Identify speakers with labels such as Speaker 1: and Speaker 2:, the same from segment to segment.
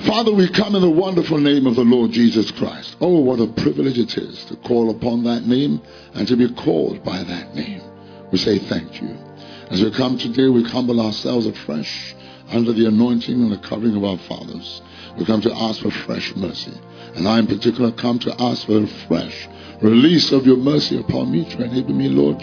Speaker 1: Father, we come in the wonderful name of the Lord Jesus Christ. Oh, what a privilege it is to call upon that name and to be called by that name. We say thank you. As we come today, we humble ourselves afresh under the anointing and the covering of our fathers. We come to ask for fresh mercy. And I in particular come to ask for a fresh release of your mercy upon me to enable me, Lord,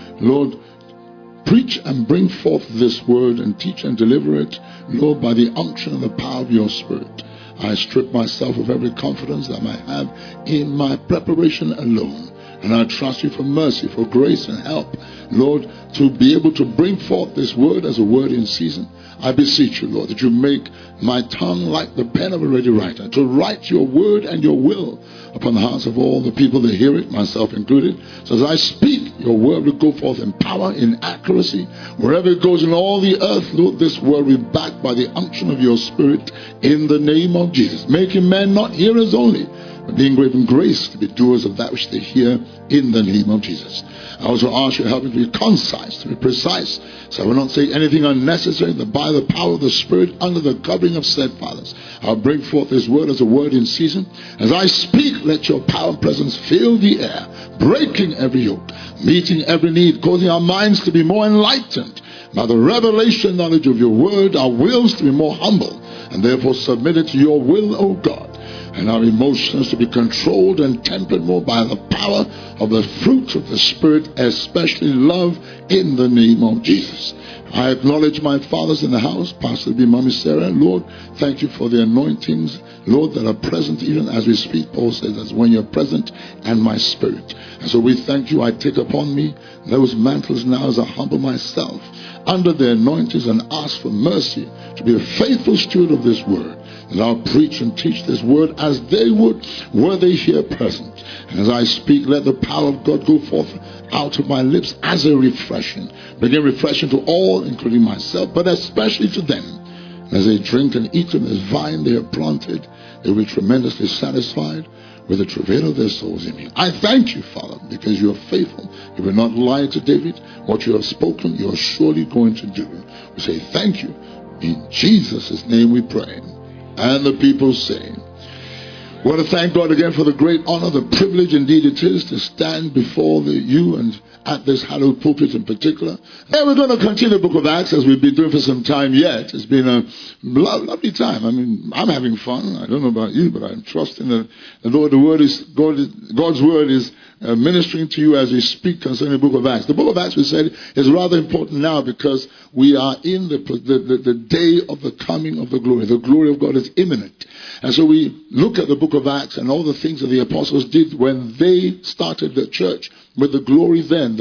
Speaker 1: to preach and bring forth this word and teach and deliver it, Lord, by the unction and the power of your Spirit. I strip myself of every confidence that I might have in my preparation alone. And I trust you for mercy, for grace and help, Lord, to be able to bring forth this word as a word in season. I beseech you, Lord, that you make my tongue like the pen of a ready writer, to write your word and your will upon the hearts of all the people that hear it, myself included. So as I speak, your word will go forth in power, in accuracy. Wherever it goes in all the earth, Lord, this word will be backed by the unction of your Spirit in the name of Jesus. Making men not hearers only, but being given grace to be doers of that which they hear in the name of Jesus. I also ask you to help me to be concise, to be precise, so I will not say anything unnecessary, that by the power of the Spirit, under the covering of said fathers, I'll bring forth this word as a word in season. As I speak, let your power and presence fill the air, breaking every yoke, meeting every need, causing our minds to be more enlightened by the revelation knowledge of your word, our wills to be more humble, and therefore submitted to your will, O God. And our emotions to be controlled and tempered more by the power of the fruit of the Spirit, especially love, in the name of Jesus. I acknowledge my fathers in the house, Pastor B, Mommy Sarah. Lord, thank you for the anointings, Lord, that are present even as we speak. Paul says that's when you're present and my spirit. And so we thank you. I take upon me those mantles now as I humble myself under the anointings and ask for mercy to be a faithful steward of this word. And I'll preach and teach this word as they would were they here present. And as I speak, let the power of God go forth out of my lips as a refreshing. Bring a refreshing to all, including myself, but especially to them. And as they drink and eat of this vine they have planted, they will be tremendously satisfied with the travail of their souls in me. I thank you, Father, because you are faithful. You will not lie to David. What you have spoken, you are surely going to do. We say thank you. In Jesus' name we pray. And the people say, I want to thank God again for the great honor, the privilege indeed it is to stand before you and at this hallowed pulpit in particular. And we're going to continue the book of Acts as we've been doing for some time yet. It's been a lovely time. I mean, I'm having fun. I don't know about you, but I'm trusting that the Lord, God's word is ministering to you as we speak concerning the book of Acts. The book of Acts, we said, is rather important now because we are in the day of the coming of the glory. The glory of God is imminent. And so we look at the book of Acts and all the things that the apostles did when they started the church with the glory then.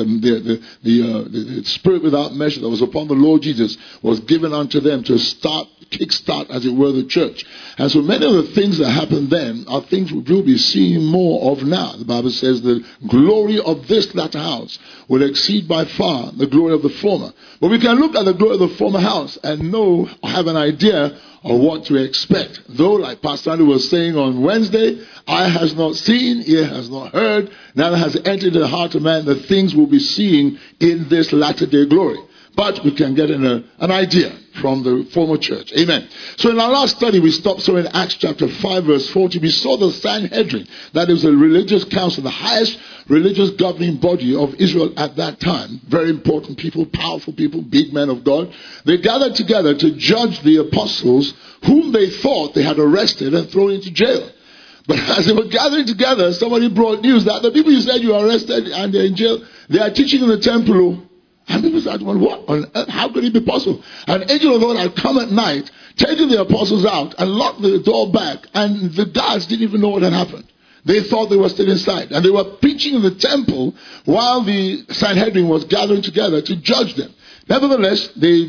Speaker 1: The spirit without measure that was upon the Lord Jesus was given unto them to kickstart, as it were, the church. And so many of the things that happened then are things we will be seeing more of now. The Bible says the glory of this latter house will exceed by far the glory of the former. But we can look at the glory of the former house and have an idea of what to expect. Though, like Pastor Andrew was saying on Wednesday, eye has not seen, ear has not heard, neither has entered the heart of man the things we'll be seeing in this latter day glory. But we can get an idea from the former church. Amen. So in our last study, we stopped in Acts chapter 5, verse 40. We saw the Sanhedrin, that is a religious council, the highest religious governing body of Israel at that time. Very important people, powerful people, big men of God. They gathered together to judge the apostles whom they thought they had arrested and thrown into jail. But as they were gathering together, somebody brought news that the people you said you are arrested and they're in jail, they are teaching in the temple. And people started wondering, what on earth? How could it be possible? An angel of the Lord had come at night, taken the apostles out and locked the door back. And the guards didn't even know what had happened. They thought they were still inside. And they were preaching in the temple while the Sanhedrin was gathering together to judge them. Nevertheless, they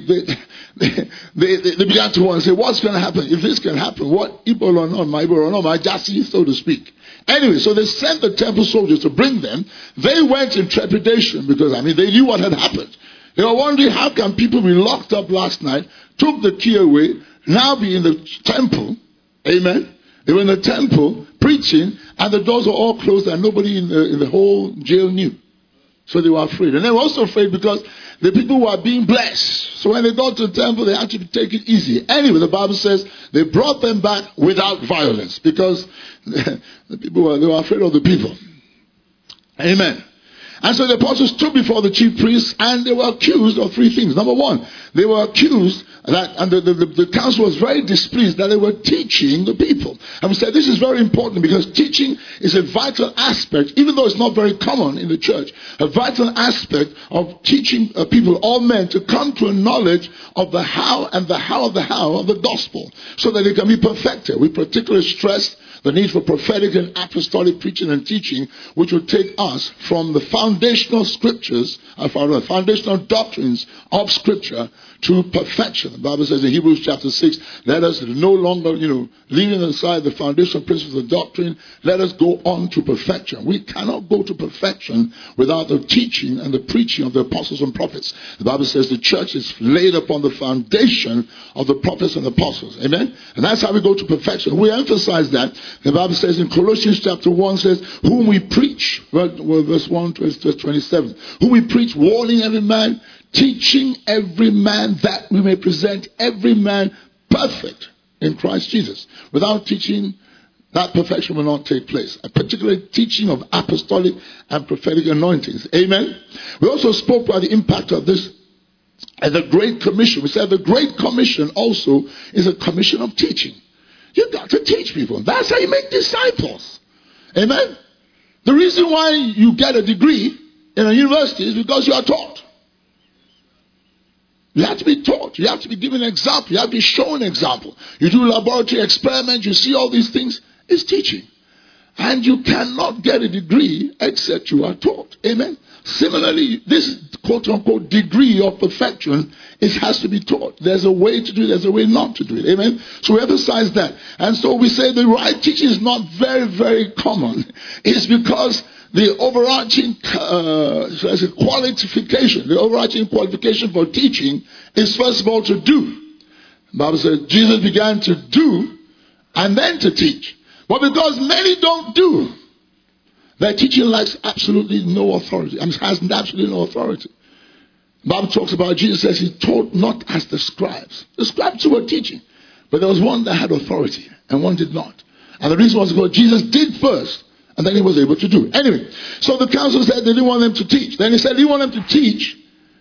Speaker 1: began to wonder, say, what's going to happen? If this can happen, what Ibo or not, my Ibo or not, my Jasi, so to speak. Anyway, so they sent the temple soldiers to bring them. They went in trepidation because, they knew what had happened. They were wondering, how can people be locked up last night, took the key away, now be in the temple? Amen. They were in the temple preaching, and the doors were all closed, and nobody in the whole jail knew. So they were afraid. And they were also afraid because the people were being blessed. So when they got to the temple, they had to take it easy. Anyway, the Bible says they brought them back without violence because the people they were afraid of the people. Amen. And so the apostles stood before the chief priests and they were accused of three things. Number one, they were accused that, and the council was very displeased that they were teaching the people. And we said this is very important because teaching is a vital aspect, even though it's not very common in the church, a vital aspect of teaching people, all men, to come to a knowledge of the how and the how of the gospel so that they can be perfected. We particularly stressed the need for prophetic and apostolic preaching and teaching, which will take us from the foundational scriptures, foundational doctrines of Scripture to perfection. The Bible says in Hebrews chapter 6, let us no longer, leaving aside the foundational principles of doctrine, let us go on to perfection. We cannot go to perfection without the teaching and the preaching of the apostles and prophets. The Bible says the church is laid upon the foundation of the prophets and apostles. Amen? And that's how we go to perfection. We emphasize that. The Bible says in Colossians chapter 1 says, whom we preach, verse 1 to verse 27, whom we preach, warning every man, teaching every man, that we may present every man perfect in Christ Jesus. Without teaching, that perfection will not take place. A particular teaching of apostolic and prophetic anointings. Amen. We also spoke about the impact of this as the Great Commission. We said the Great Commission also is a commission of teaching. You've got to teach people. That's how you make disciples. Amen. The reason why you get a degree in a university is because you are taught. You have to be taught. You have to be given an example. You have to be shown an example. You do laboratory experiments. You see all these things. It's teaching. And you cannot get a degree except you are taught. Amen. Similarly, this quote-unquote degree of perfection, it has to be taught. There's a way to do it. There's a way not to do it. Amen. So we emphasize that. And so we say the right teaching is not very, very common. It's because the overarching qualification for teaching is first of all to do. The Bible says Jesus began to do and then to teach. But because many don't do, their teaching lacks absolutely no authority. Has absolutely no authority. The Bible talks about Jesus says he taught not as the scribes. The scribes were teaching. But there was one that had authority and one did not. And the reason was because Jesus did first. And then he was able to do it. Anyway, so the council said they didn't want them to teach. Then he said he wanted them to teach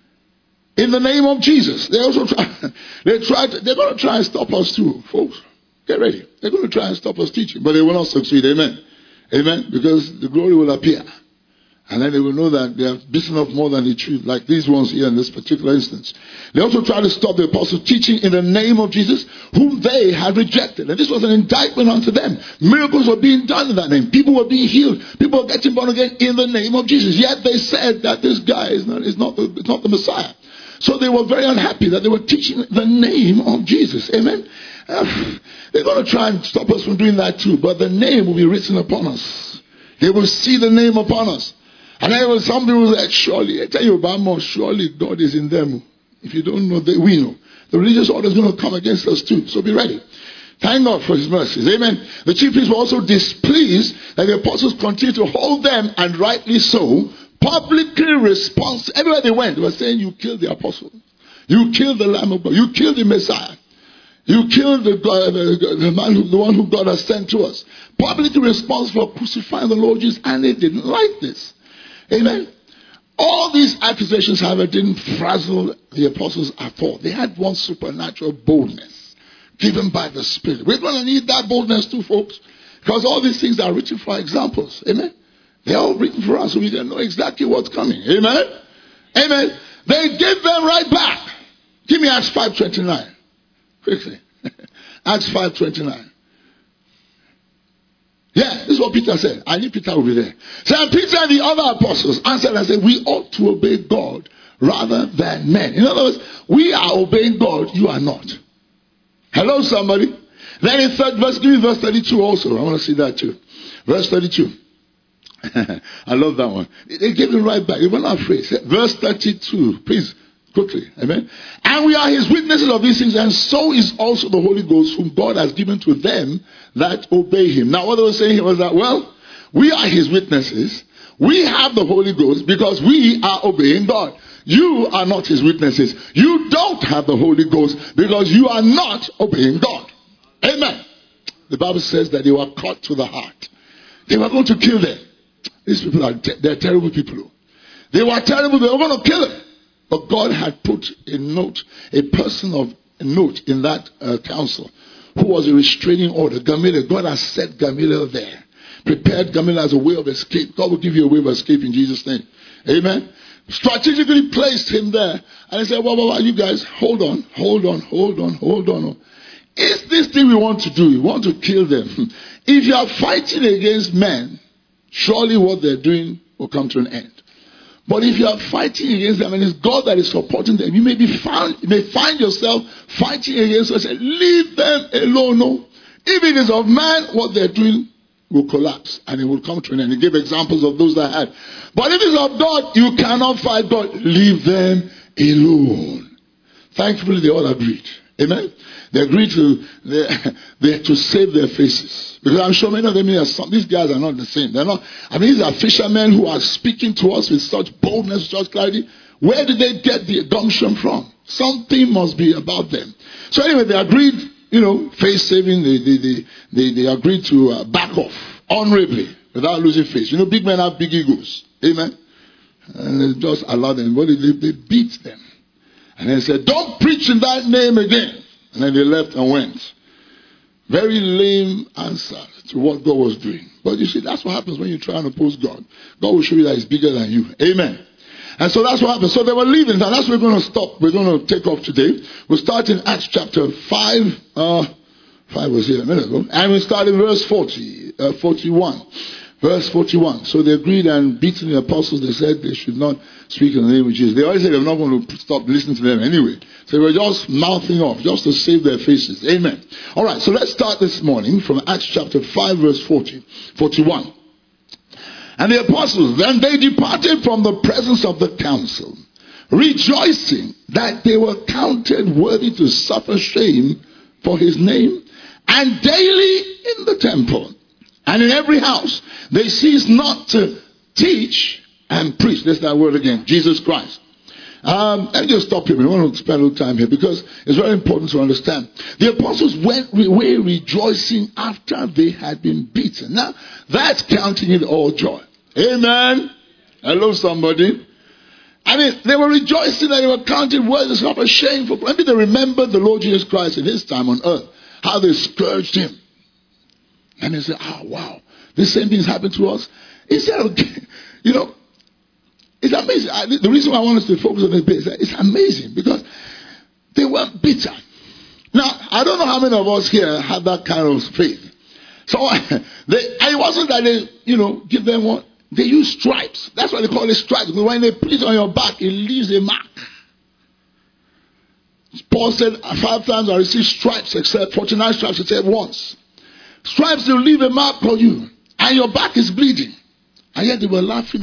Speaker 1: in the name of Jesus. They also they're going to try and stop us too, folks. Get ready. They're going to try and stop us teaching, but they will not succeed. Amen. Amen. Because the glory will appear. And then they will know that they are bitten off more than the truth, like these ones here in this particular instance. They also try to stop the apostles teaching in the name of Jesus, whom they had rejected. And this was an indictment unto them. Miracles were being done in that name. People were being healed. People were getting born again in the name of Jesus. Yet they said that this guy is not the Messiah. So they were very unhappy that they were teaching the name of Jesus. Amen. They're going to try and stop us from doing that too. But the name will be written upon us. They will see the name upon us. And then some people say, surely, I tell you about more, surely God is in them. If you don't know, we know. The religious order is going to come against us too. So be ready. Thank God for his mercies. Amen. The chief priests were also displeased that the apostles continued to hold them, and rightly so, publicly response. Everywhere they went, they were saying, you killed the apostle. You killed the Lamb of God. You killed the Messiah. You killed the one who God has sent to us. Publicly responsible for crucifying the Lord Jesus, and they didn't like this. Amen. All these accusations, however, didn't frazzle the apostles at all. They had one supernatural boldness given by the Spirit. We're going to need that boldness too, folks, because all these things are written for examples. Amen. They're all written for us so we can know exactly what's coming. Amen. Amen. They gave them right back. Give me Acts 5:29. Quickly. Acts 5:29. Yeah, this is what Peter said. I knew Peter would be there. So Peter and the other apostles answered and said, we ought to obey God rather than men. In other words, we are obeying God, you are not. Hello, somebody. Then in third verse, give me verse 32 also. I want to see that too. Verse 32. I love that one. They gave it right back. They were not afraid. Verse 32. Please, quickly. Amen. And we are his witnesses of these things, and so is also the Holy Ghost, whom God has given to them that obey him. Now what they were saying here was that, well, we are his witnesses. We have the Holy Ghost because we are obeying God. You are not his witnesses. You don't have the Holy Ghost because you are not obeying God. Amen. The Bible says that they were cut to the heart. They were going to kill them. These people they're terrible people. They were terrible. They were going to kill them. But God had put a person of note in that council who was a restraining order. Gamaliel. God has set Gamaliel there. Prepared Gamaliel as a way of escape. God will give you a way of escape in Jesus' name. Amen. Strategically placed him there. And he said, well, you guys, hold on. It's this thing we want to do. We want to kill them. If you are fighting against men, surely what they're doing will come to an end. But if you are fighting against them and it's God that is supporting them, you may find yourself fighting against them. Say, leave them alone. No. If it is of man, what they're doing will collapse and it will come to an end. He gave examples of those that had. But if it's of God, you cannot fight God. Leave them alone. Thankfully, they all agreed. Amen. They agreed to save their faces. Because I'm sure many of them here, these guys are not the same. They're not. I mean, these are fishermen who are speaking to us with such boldness, such clarity. Where did they get the gumption from? Something must be about them. So anyway, they agreed, face saving. They agreed to back off honorably without losing face. Big men have big egos. Amen. And they just allowed them. What did they beat them? And they said, don't preach in that name again. And then they left and went. Very lame answer to what God was doing. But you see, that's what happens when you try and oppose God. God will show you that he's bigger than you. Amen. And so that's what happened. So they were leaving. And that's where we're going to stop. We're going to take off today. We'll start in Acts chapter 5. 5 was here a minute ago. And we'll start in verse 41. Verse 41. So they agreed and beating the apostles. They said they should not speak in the name of Jesus. They always said they were not going to stop listening to them anyway. So they were just mouthing off, just to save their faces. Amen. All right, so let's start this morning from Acts chapter 5, verse 41. And the apostles, then they departed from the presence of the council, rejoicing that they were counted worthy to suffer shame for his name, and daily in the temple and in every house they ceased not to teach and preach. That's that word again, Jesus Christ. Let me just stop here. We want to spend a little time here because it's very important to understand. The apostles were rejoicing after they had been beaten. Now, that's counting it all joy. Amen. Hello, somebody. I mean, they were rejoicing that they were counted worthy to suffer shame for. Maybe they remembered the Lord Jesus Christ in his time on earth, how they scourged him. And they said, wow, this same thing's happened to us. Instead of, it's amazing. The reason why I want us to focus on this bit is that it's amazing because they weren't bitter. Now, I don't know how many of us here have that kind of faith. So, it wasn't that they, give them what? They use stripes. That's why they call it stripes. Because when they put it on your back, it leaves a mark. Paul said, 5 times I received stripes, except 49 stripes except once. Stripes will leave a mark on you. And your back is bleeding. And yet they were laughing.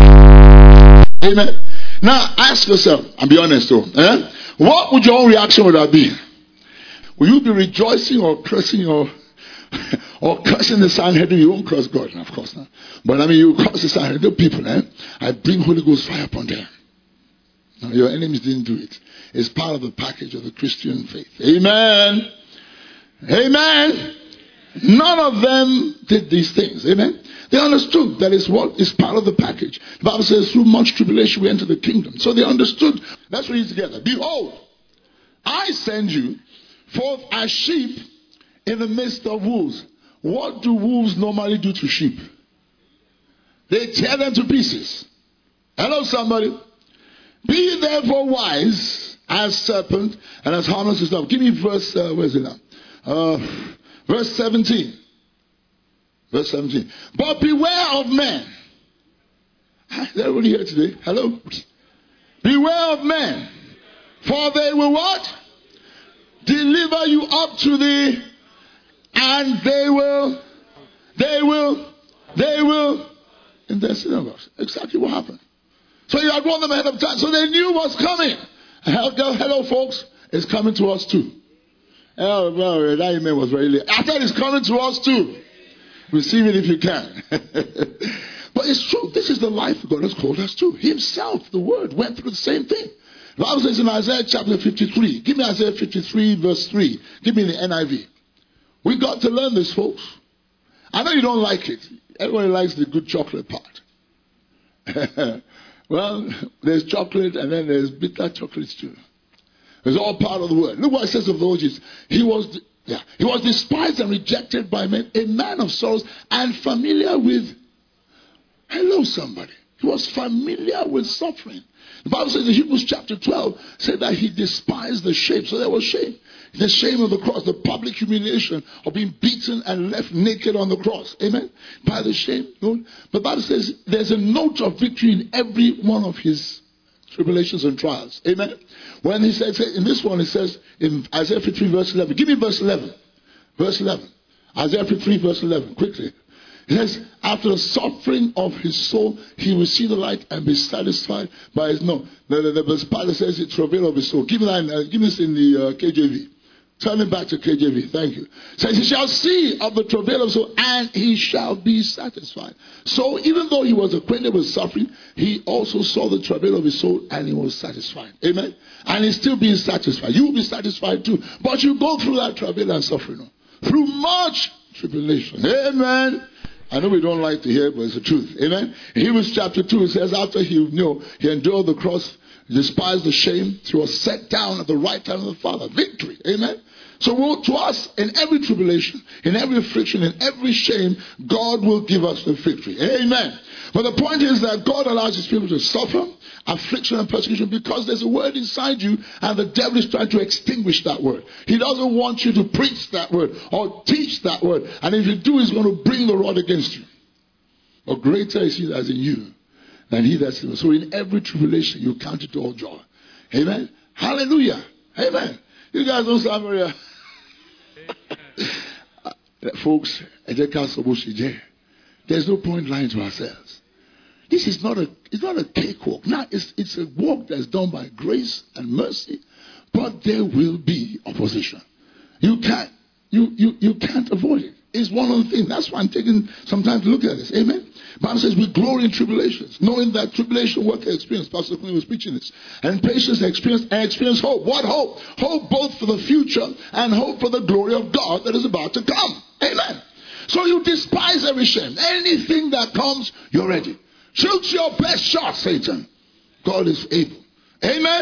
Speaker 1: Amen. Now ask yourself, and be honest though. What would your own reaction would have been? Will you be rejoicing or cursing or cursing the Sanhedrin? You won't curse God, of course not. But I mean, you curse the Sanhedrin people. I bring Holy Ghost fire upon them. Now, your enemies didn't do it. It's part of the package of the Christian faith. Amen. Amen. None of them did these things. Amen. They understood that is what is part of the package. The Bible says, through much tribulation we enter the kingdom. So they understood. Let's read it together. Behold, I send you forth as sheep in the midst of wolves. What do wolves normally do to sheep? They tear them to pieces. Hello, somebody. Be therefore wise as serpent and as harmless as dove. Give me verse, where is it now? Verse 17. Verse 17. But beware of men. Is everybody here today? Hello? Beware of men. For they will what? Deliver you up to thee. And they will in their synagogues. Exactly what happened. So you had warned them ahead of time. So they knew what's coming. Hello folks. It's coming to us too. Oh, well, that email was very late. I said it's coming to us too. Receive it if you can. But it's true. This is the life God has called us to. Himself, the Word, went through the same thing. The Bible says in Isaiah chapter 53. Give me Isaiah 53 verse 3. Give me the NIV. We got to learn this, folks. I know you don't like it. Everybody likes the good chocolate part. Well, there's chocolate and then there's bitter chocolates too. It's all part of the Word. Look what it says of the Lord Jesus. He was despised and rejected by men, a man of sorrows and familiar with... Hello, somebody. He was familiar with suffering. The Bible says in Hebrews chapter 12, said that he despised the shame. So there was shame. The shame of the cross, the public humiliation of being beaten and left naked on the cross. Amen? By the shame. No? But the Bible says there's a note of victory in every one of his tribulations and trials. Amen? When he says, in this one, it says in Isaiah 53 verse 11. Give me verse 11. Verse 11. Isaiah 53 verse 11. Quickly. It says, after the suffering of his soul, he will see the light and be satisfied by his... No, the Bible says it's travail of his soul. Give me this in the KJV. Turn it back to KJV. Thank you. It says, he shall see of the travail of his soul and he shall be satisfied. So even though he was acquainted with suffering, he also saw the travail of his soul and he was satisfied. Amen? And he's still being satisfied. You will be satisfied too. But you go through that travail and suffering. Through much tribulation. Amen? I know we don't like to hear it, but it's the truth. Amen? In Hebrews chapter 2, it says, after he endured the cross, despised the shame, he was set down at the right hand of the Father. Victory. Amen? So to us, in every tribulation, in every affliction, in every shame, God will give us the victory. Amen. But the point is that God allows his people to suffer affliction and persecution because there's a word inside you and the devil is trying to extinguish that word. He doesn't want you to preach that word or teach that word. And if you do, he's going to bring the rod against you. But greater is he that's in you than he that's in you. So in every tribulation, you count it all joy. Amen. Hallelujah. Amen. You guys don't sound very... Folks, there's no point lying to ourselves. This is not a cakewalk. Now it's a walk that's done by grace and mercy, but there will be opposition. You can't avoid it. It's one of the things. That's why I'm taking some time to look at this. Amen. Bible says we glory in tribulations, knowing that tribulation work experience. Pastor Quinn was preaching this. And patience experience hope. What hope? Hope both for the future and hope for the glory of God that is about to come. Amen. So you despise every shame. Anything that comes, you're ready. Shoot your best shot, Satan. God is able. Amen.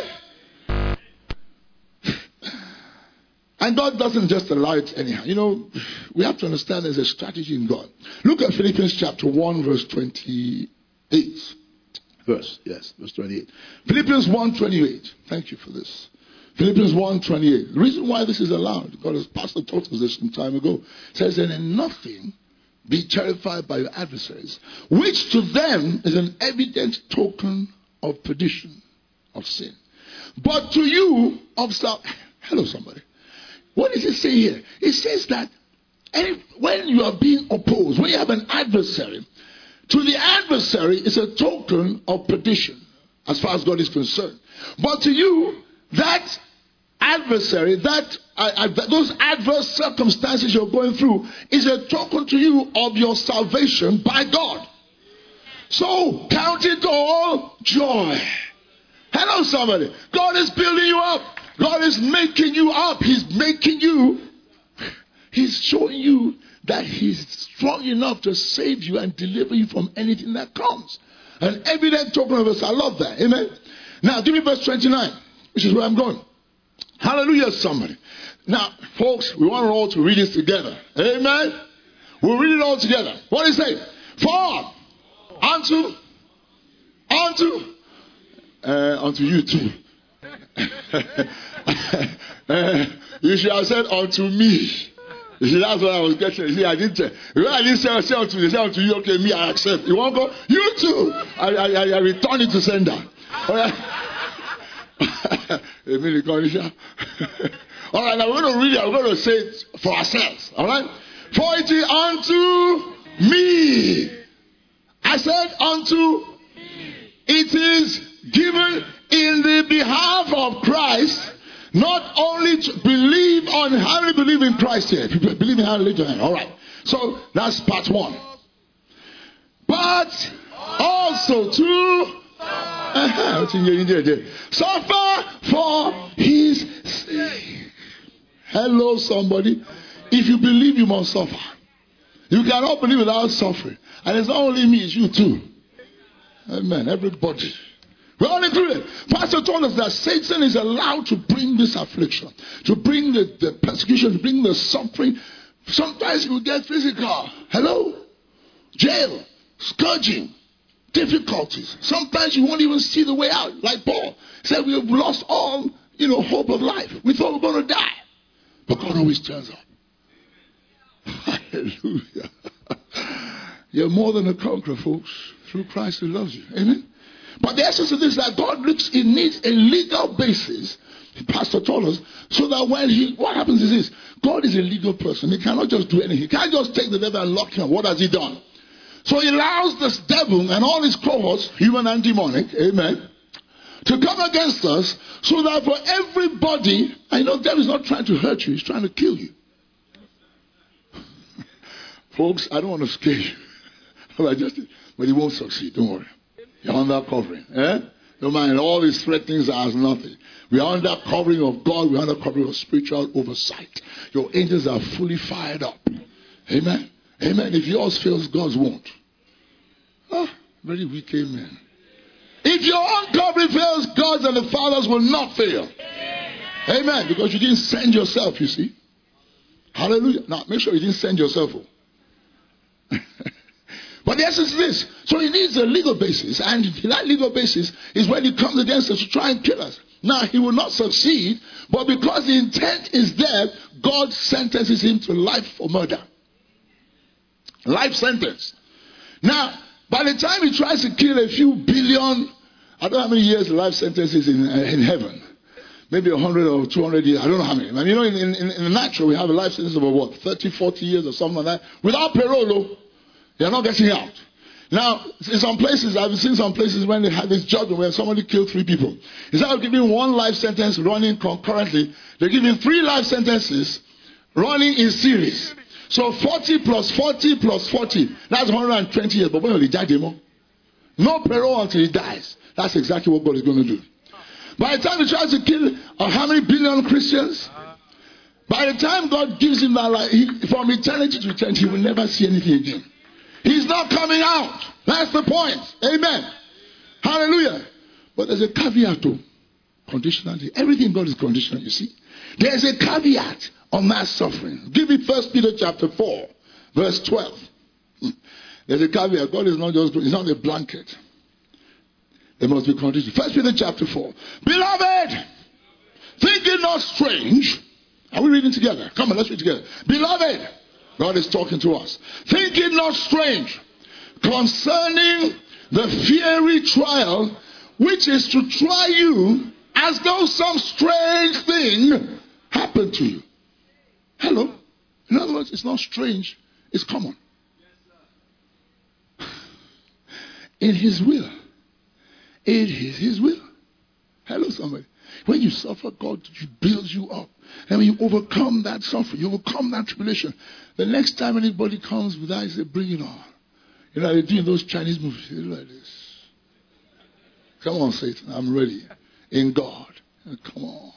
Speaker 1: And God doesn't just allow it anyhow. You know, we have to understand there's a strategy in God. Look at Philippians chapter 1, verse 28. Verse 28. Philippians 1:28. Thank you for this. Philippians 1:28. The reason why this is allowed, because Pastor taught us this some time ago, says, and in nothing be terrified by your adversaries, which to them is an evident token of perdition, of sin. But to you of salvation. Hello, somebody. What does it say here? It says that when you are being opposed, when you have an adversary, to the adversary is a token of perdition, as far as God is concerned. But to you, that adversary, those adverse circumstances you're going through, is a token to you of your salvation by God. So count it all joy. Hello, somebody. God is building you up. God is making you up. He's making you. He's showing you that he's strong enough to save you and deliver you from anything that comes. An evident token of us. I love that. Amen. Now, give me verse 29, which is where I'm going. Hallelujah, somebody. Now, folks, we want all to read this together. Amen. We'll read it all together. What does it say? For unto you too. You should have said unto me. You see, that's what I was getting. You see, I didn't say say unto me, say unto you, okay, me, I accept. You want to go? You too. I return it to sender. All right, now we're going to read it. We're going to say it for ourselves. All right? For it is unto me. I said unto it is given in the behalf of Christ, not only to believe on how we believe in Christ here. If you believe in how to live your hand. All right. So that's part one. But also to suffer for his sake. Hello, somebody. If you believe, you must suffer. You cannot believe without suffering. And it's not only me, it's you too. Amen. Everybody. We're all included. Pastor told us that Satan is allowed to bring this affliction, to bring the persecution, to bring the suffering. Sometimes you will get physical. Hello? Jail, scourging, difficulties. Sometimes you won't even see the way out. Like Paul said, we have lost all, hope of life. We thought we were going to die. But God always turns up. Hallelujah. You're more than a conqueror, folks, through Christ who loves you. Amen? But the essence of this is that God needs a legal basis, the pastor told us, so that what happens is this: God is a legal person. He cannot just do anything. He can't just take the devil and lock him. What has he done? So he allows this devil and all his cohorts, human and demonic, amen, to come against us, so that for everybody, the devil is not trying to hurt you, he's trying to kill you. Folks, I don't want to scare you. But he won't succeed, don't worry. You're under covering. Don't mind, all these threatenings are as nothing. We are under covering of God. We are under covering of spiritual oversight. Your angels are fully fired up. Amen. Amen. If yours fails, God's won't. Very weak amen. If your own covering fails, God's and the Father's will not fail. Amen. Because you didn't send yourself, you see. Hallelujah. Now, make sure you didn't send yourself. But the essence is this. So he needs a legal basis. And that legal basis is when he comes against us to try and kill us. Now, he will not succeed. But because the intent is there, God sentences him to life for murder. Life sentence. Now, by the time he tries to kill a few billion, I don't know how many years the life sentence is in heaven. Maybe 100 or 200 years. I don't know how many. And in the natural, we have a life sentence of 30, 40 years or something like that. Without parole, they're not getting out. Now, in some places, I've seen some places when they have this judgment where somebody killed 3 people. Instead of giving 1 life sentence running concurrently, they're giving 3 life sentences running in series. So 40 plus 40 plus 40, that's 120 years. But when he died, no parole until he dies. That's exactly what God is going to do. By the time he tries to kill how many billion Christians, by the time God gives him that life, from eternity to eternity, he will never see anything again. He's not coming out. That's the point. Amen. Hallelujah. But there's a caveat to conditionality. Everything God is conditional, you see. There's a caveat on mass suffering. Give me 1 Peter chapter 4, verse 12. There's a caveat. God is not just, it's not a blanket. There must be conditions. 1 Peter chapter 4. Beloved, think it not strange. Are we reading together? Come on, let's read together. Beloved, God is talking to us. Think it not strange concerning the fiery trial, which is to try you as though some strange thing happened to you. Hello? In other words, it's not strange, it's common. In his will. It is his will. Hello, somebody. When you suffer, God builds you up. And when you overcome that suffering, you overcome that tribulation, the next time anybody comes with that, you say, bring it on. They do in those Chinese movies. They do like this. Come on, Satan, I'm ready. In God. Come on.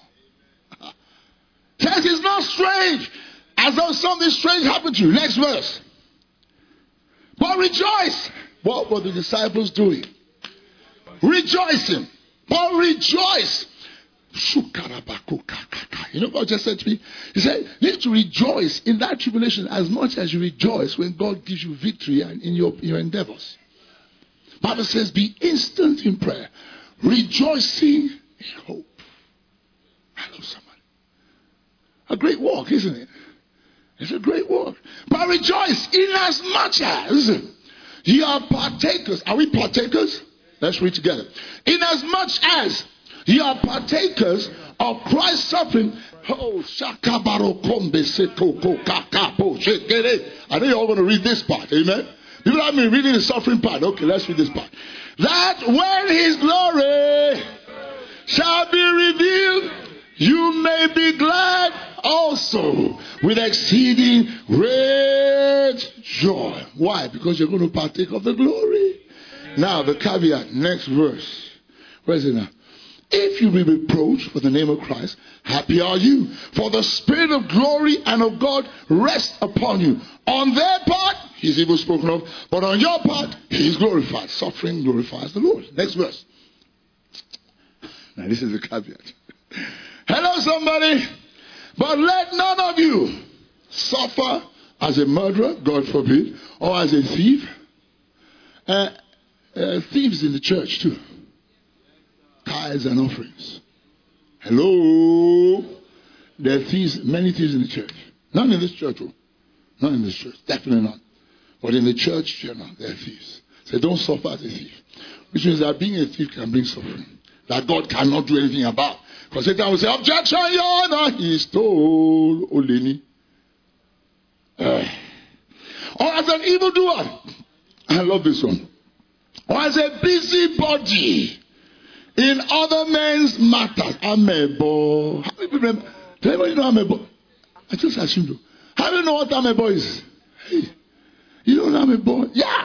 Speaker 1: Says it's not strange. As though something strange happened to you. Next verse. But rejoice. What were the disciples doing? Rejoicing. But rejoice. You know what God just said to me? He said, you need to rejoice in that tribulation as much as you rejoice when God gives you victory in your endeavors. Bible says, be instant in prayer, rejoicing in hope. Hello, somebody. A great walk, isn't it? It's a great walk. But rejoice in as much as you are partakers. Are we partakers? Let's read together. In as much as you are partakers of Christ's suffering. Oh, I know you're all going to read this part. Amen. People have been reading the suffering part. Okay, let's read this part. That when his glory shall be revealed, you may be glad also with exceeding great joy. Why? Because you're going to partake of the glory. Now, the caveat, next verse. Where is it now? If you be reproached for the name of Christ, happy are you, for the Spirit of glory and of God rests upon you. On their part, he's evil spoken of, but on your part, he is glorified. Suffering glorifies the Lord. Next verse. Now, this is the caveat. Hello, somebody. But let none of you suffer as a murderer, God forbid, or as a thief. Thieves in the church too. Tithes and offerings. Hello. There are thieves, many thieves in the church. Not in this church. Not in this church. Definitely not. But in the church, there are thieves. So don't suffer as a thief. Which means that being a thief can bring suffering. That God cannot do anything about. Because Satan will say, objection, your honor. He stole Oleni. Or as an evildoer. I love this one. Or as a busybody in other men's matters. Amebo. How many people remember? Does anybody know Amebo? I just assumed you. How do you know what Amebo is? Hey, you don't know Amebo? Yeah.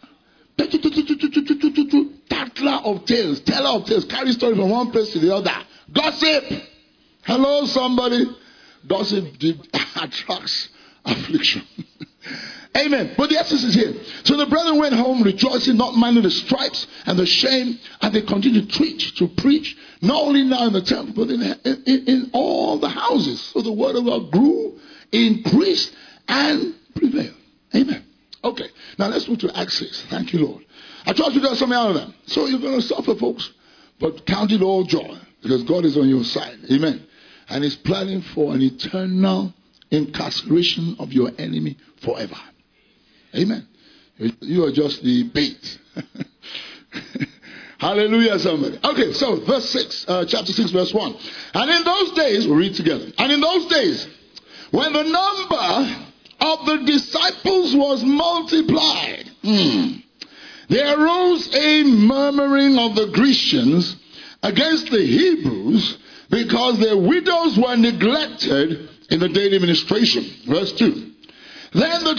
Speaker 1: Tattler of tales. Teller of tales. Carry story from one place to the other. Gossip. Hello, somebody. Gossip attracts affliction. Amen. But the essence is here. So the brethren went home rejoicing, not minding the stripes and the shame, and they continued to preach, not only now in the temple, but in all the houses. So the word of God grew, increased, and prevailed. Amen. Okay. Now let's move to Acts 6. Thank you, Lord. I tried to get something out of that. So you're going to suffer, folks, but count it all joy, because God is on your side. Amen. And He's planning for an eternal incarceration of your enemy forever. Amen. You are just the bait. Hallelujah, somebody. Okay, so verse 6, chapter 6, verse 1. And in those days, we'll read together. And in those days, when the number of the disciples was multiplied, there arose a murmuring of the Grecians against the Hebrews, because their widows were neglected in the daily ministration. Verse 2. Then the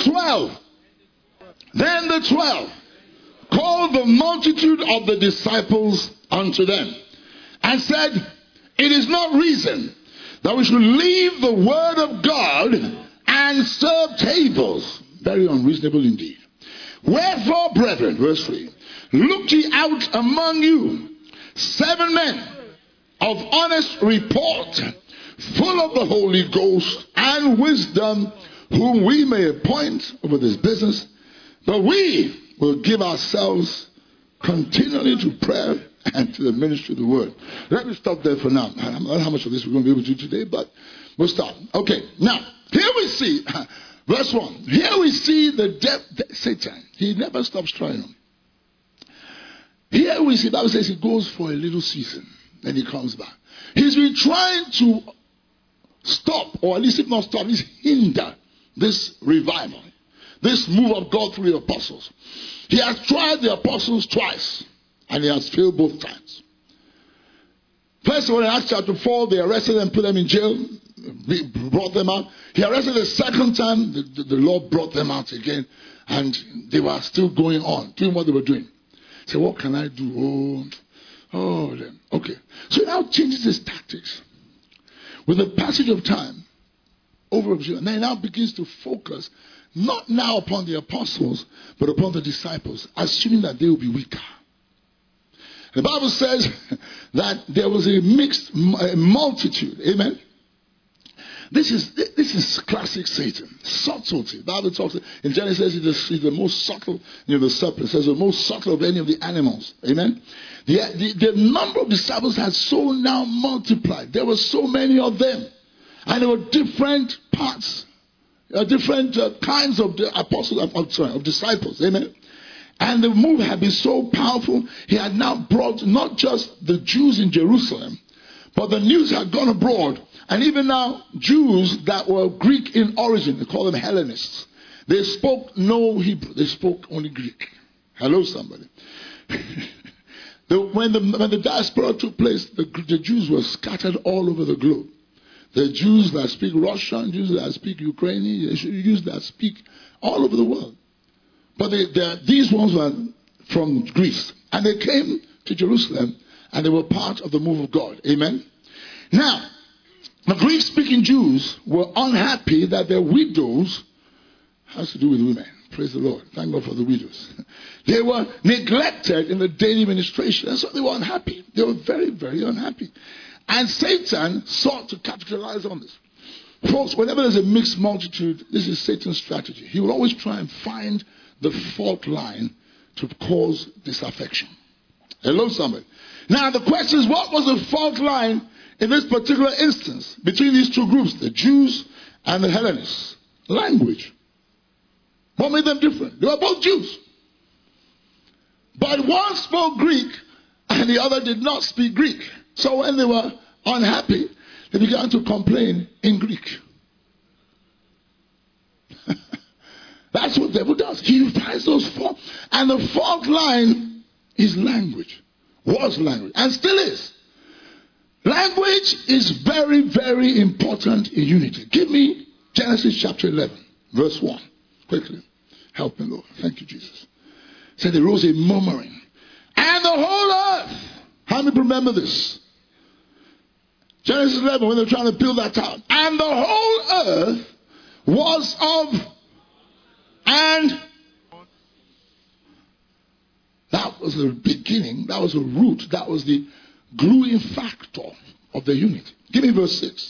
Speaker 1: 12 called the multitude of the disciples unto them, and said, it is not reason that we should leave the word of God and serve tables. Very unreasonable indeed. Wherefore, brethren, verse 3, look ye out among you 7 men of honest report, full of the Holy Ghost and wisdom, whom we may appoint over this business, but we will give ourselves continually to prayer and to the ministry of the word. Let me stop there for now. I don't know how much of this we're going to be able to do today, but we'll stop. Okay, now, here we see, verse 1. Here we see Satan. He never stops trying. Here we see, the Bible says he goes for a little season, then he comes back. He's been trying to stop, or at least if not stop, at least hinder this revival. This move of God through the apostles. He has tried the apostles twice, and he has failed both times. First of all, in Acts chapter 4, they arrested them, put them in jail, brought them out. He arrested the second time, the Lord brought them out again, and they were still going on, doing what they were doing. So what can I do? Then. Okay. So he now changes his tactics. With the passage of time, and then he now begins to focus not now upon the apostles, but upon the disciples, assuming that they will be weaker. The Bible says that there was a mixed multitude. Amen. This is classic Satan. Subtlety. The Bible talks in Genesis, he's the most subtle, the serpent says the most subtle of any of the animals. Amen. The number of disciples has so now multiplied. There were so many of them. And there were different parts, different kinds of the apostles, of disciples. Amen. And the move had been so powerful, he had now brought not just the Jews in Jerusalem, but the news had gone abroad. And even now, Jews that were Greek in origin, they call them Hellenists. They spoke no Hebrew, they spoke only Greek. Hello, somebody. When the diaspora took place, the Jews were scattered all over the globe. The Jews that speak Russian, Jews that speak Ukrainian, Jews that speak all over the world. But these ones were from Greece. And they came to Jerusalem, and they were part of the move of God. Amen? Now, the Greek-speaking Jews were unhappy that their widows, has to do with women. Praise the Lord. Thank God for the widows. They were neglected in the daily ministration, and so they were unhappy. They were very, very unhappy. And Satan sought to capitalize on this. Folks, whenever there's a mixed multitude, this is Satan's strategy. He will always try and find the fault line to cause disaffection. Hello, somebody. Now, the question is, what was the fault line in this particular instance between these two groups, the Jews and the Hellenists? Language. What made them different? They were both Jews. But one spoke Greek and the other did not speak Greek. So when they were unhappy, they began to complain in Greek. That's what the devil does. He finds those faults. And the fault line is language. Was language. And still is. Language is very, very important in unity. Give me Genesis chapter 11, verse 1. Quickly. Help me, Lord. Thank you, Jesus. Said there rose a murmuring. And the whole earth. How many remember this? Genesis 11, when they're trying to build that tower. And the whole earth was of, and that was the beginning, that was the root, that was the gluing factor of the unity. Give me verse 6.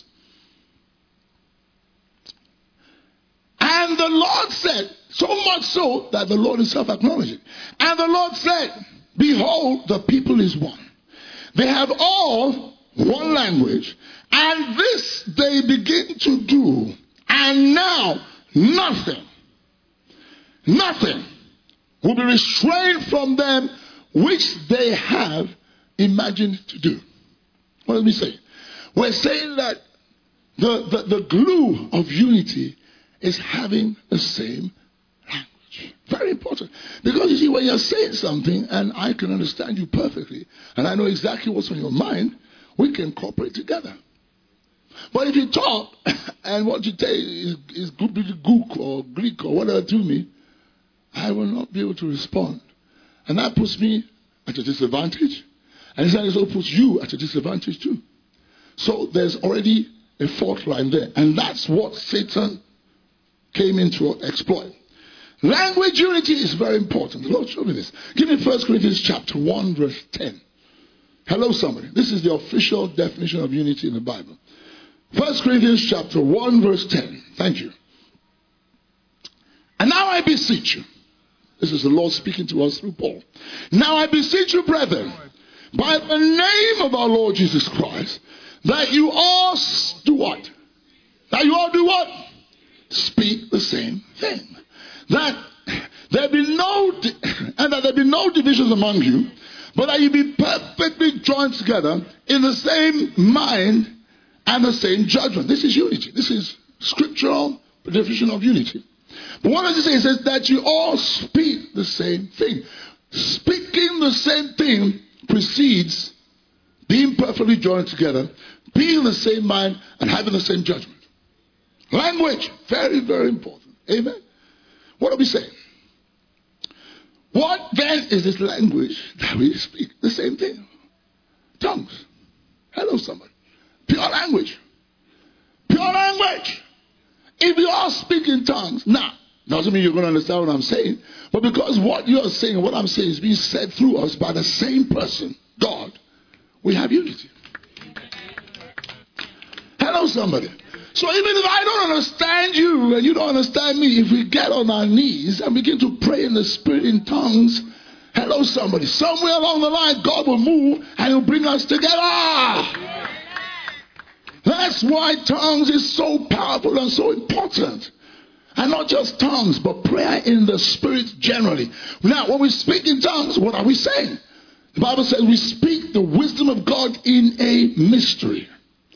Speaker 1: And the Lord said, so much so that the Lord himself acknowledged it. And the Lord said, behold, the people is one. They have all one language, and this they begin to do. And now, nothing will be restrained from them which they have imagined to do. What are we saying? We're saying that the glue of unity is having the same language. Very important. Because you see, when you're saying something and I can understand you perfectly and I know exactly what's on your mind, we can cooperate together. But if you talk and what you say is Gook or Greek or whatever to me, I will not be able to respond. And that puts me at a disadvantage. And it also puts you at a disadvantage too. So there's already a fault line there. And that's what Satan came in to exploit. Language unity is very important. The Lord showed me this. Give me 1 Corinthians chapter 1 verse 10. Hello somebody. This is the official definition of unity in the Bible. 1 Corinthians chapter 1 verse 10. Thank you. And now I beseech you. This is the Lord speaking to us through Paul. Now I beseech you, brethren, by the name of our Lord Jesus Christ, that you all do what? That you all do what? Speak the same thing. That there be no divisions among you, but that you be perfectly joined together in the same mind and the same judgment. This is unity. This is scriptural definition of unity. But what does it say? It says that you all speak the same thing. Speaking the same thing precedes being perfectly joined together, being in the same mind, and having the same judgment. Language, very, very important. Amen? What are we saying? What then is this language that we speak? The same thing. Tongues. Hello, somebody. Pure language. Pure language. If you all speak in tongues, now, doesn't mean you're going to understand what I'm saying, but because what you're saying, what I'm saying is being said through us by the same person, God, we have unity. Hello, somebody. So even if I don't understand you and you don't understand me, if we get on our knees and begin to pray in the Spirit in tongues, hello, somebody, somewhere along the line, God will move and he'll bring us together. That's why tongues is so powerful and so important. And not just tongues, but prayer in the Spirit generally. Now, when we speak in tongues, what are we saying? The Bible says we speak the wisdom of God in a mystery.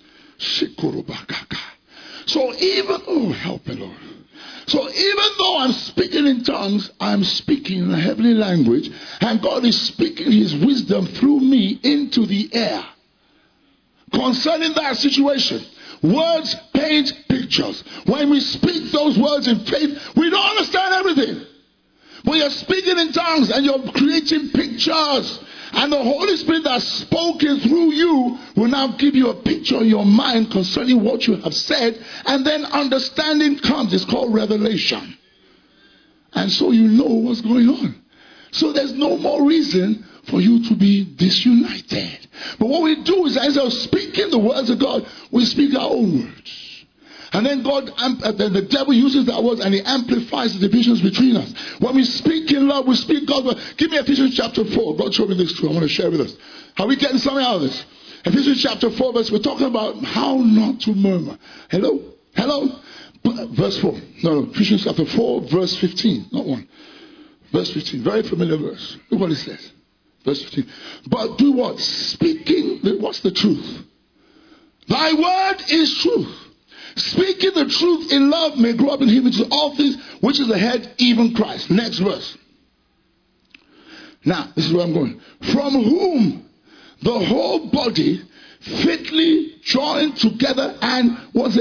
Speaker 1: So even, oh, help me, Lord. So even though I'm speaking in tongues, I'm speaking in a heavenly language, and God is speaking his wisdom through me into the air. Concerning that situation, words paint pictures. When we speak those words in faith, we don't understand everything. But you're speaking in tongues and you're creating pictures. And the Holy Spirit that spoken through you will now give you a picture in your mind concerning what you have said. And then understanding comes. It's called revelation. And so you know what's going on. So there's no more reason for you to be disunited. But what we do is, as we're speaking the words of God, we speak our own words. And then the devil uses that words and he amplifies the divisions between us. When we speak in love, we speak God's word. Give me Ephesians chapter 4. God showed me this too. I want to share with us. Are we getting something out of this? Ephesians chapter 4 verse. We're talking about how not to murmur. Hello? Hello? Verse 4. No. Ephesians chapter 4 verse 15. Not 1. Verse 15. Very familiar verse. Look what it says. Verse 15. But do what? Speaking. What's the truth? Thy word is truth. Speaking the truth in love may grow up in him into all things, which is the head, even Christ. Next verse. Now, this is where I'm going. From whom the whole body fitly joined together and was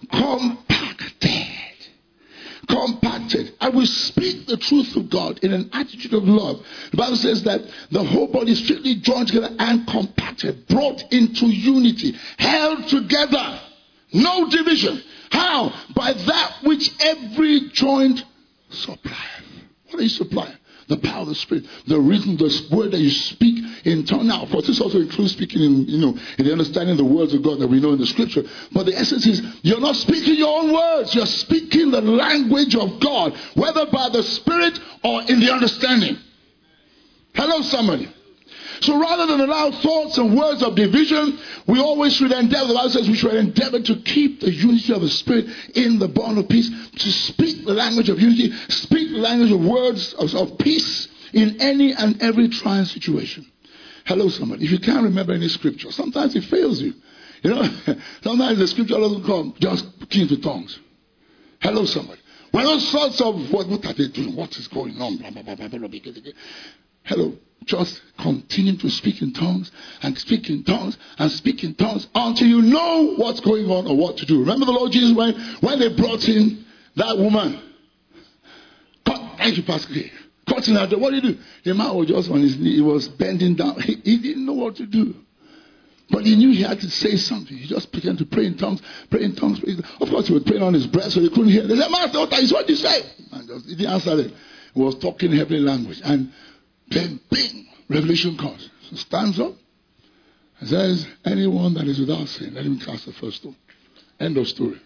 Speaker 1: compacted. I will speak the truth of God in an attitude of love. The Bible says that the whole body is fitly joined together and compacted, brought into unity, held together. No division. How? By that which every joint supplieth. What are you supplying? The power of the Spirit. The reason, the word that you speak in tongue. Now, of course, this also includes speaking in the understanding of the words of God that we know in the Scripture. But the essence is, you're not speaking your own words. You're speaking the language of God, whether by the Spirit or in the understanding. Hello, somebody. So rather than allow thoughts and words of division, we always should endeavor, the Bible says we should endeavor to keep the unity of the Spirit in the bond of peace, to speak the language of unity, speak the language of words of peace in any and every trying situation. Hello, somebody. If you can't remember any scripture, sometimes it fails you. Sometimes the scripture doesn't come, just keep the tongues. Hello, somebody. When those sorts of, what are they doing? What is going on? Blah, blah, blah, blah, blah, blah. Hello. Just continue to speak in tongues and speak in tongues and speak in tongues until you know what's going on or what to do. Remember the Lord Jesus when they brought in that woman. Thank you, Pastor K. Cutting her door. What did he do? The man was just on his knee. He was bending down. He didn't know what to do. But he knew he had to say something. He just began to pray in tongues, pray in tongues. Pray in tongues. Of course, he was praying on his breath, so they couldn't hear. They said, Master, what did you say? And he didn't answer them. He was talking heavenly language. And then, bing, revelation comes. So stands up and says, anyone that is without sin, let him cast the first stone. End of story.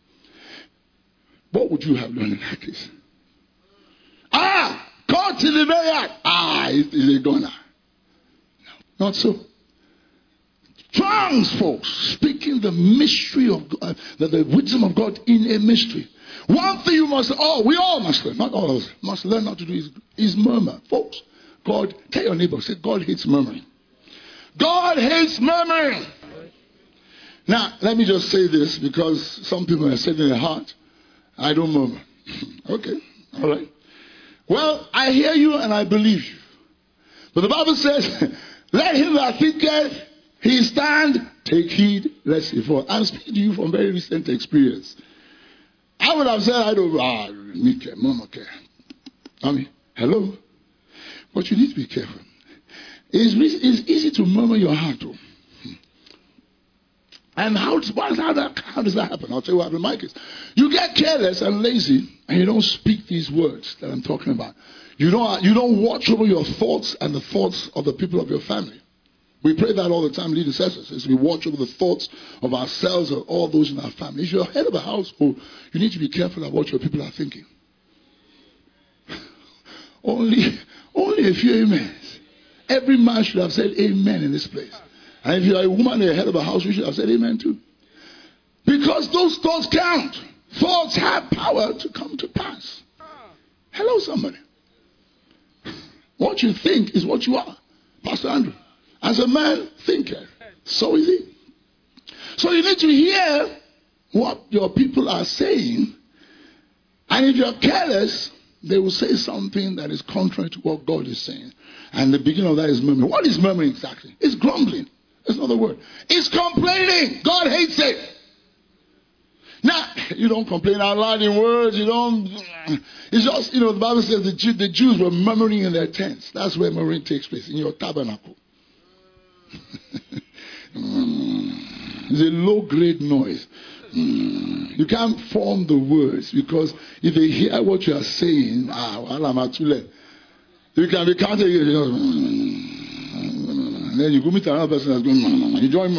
Speaker 1: What would you have done in that case? Caught in the very act. Is a goner. No, not so. Tongues, folks, speaking the mystery of God, the wisdom of God in a mystery. One thing we all must learn, not all of us, must learn not to do is murmur. Folks, God, tell your neighbor, say, God hates murmuring. God hates murmuring. Now, let me just say this, because some people are saying in their heart, I don't murmur. Okay, all right. Well, I hear you and I believe you. But the Bible says, let him that thinketh he stand, take heed, lest he fall. I'm speaking to you from very recent experience. I would have said, I don't, me care, mama care. I mean, hello? But you need to be careful. It's easy to murmur your heart to. And how does that happen? I'll tell you what happened in my case. You get careless and lazy, and you don't speak these words that I'm talking about. You don't watch over your thoughts and the thoughts of the people of your family. We pray that all the time, lead intercessors, as we watch over the thoughts of ourselves and all those in our family. If you're head of a household, you need to be careful about what your people are thinking. Only a few amens. Every man should have said amen in this place. And if you are a woman and a head of a house, you should have said amen too. Because those thoughts count. Thoughts have power to come to pass. Hello, somebody. What you think is what you are. Pastor Andrew. As a man thinketh, so is he. So you need to hear what your people are saying. And if you're careless, they will say something that is contrary to what God is saying. And the beginning of that is murmuring. What is murmuring exactly? It's grumbling. That's not the word. It's complaining. God hates it. Now, you don't complain out loud in words. You don't. It's just, the Bible says the Jews were murmuring in their tents. That's where murmuring takes place, in your tabernacle. It's a low-grade noise. You can't form the words, because if they hear what you are saying, you can be counted. And then you go meet another person that's going, you join.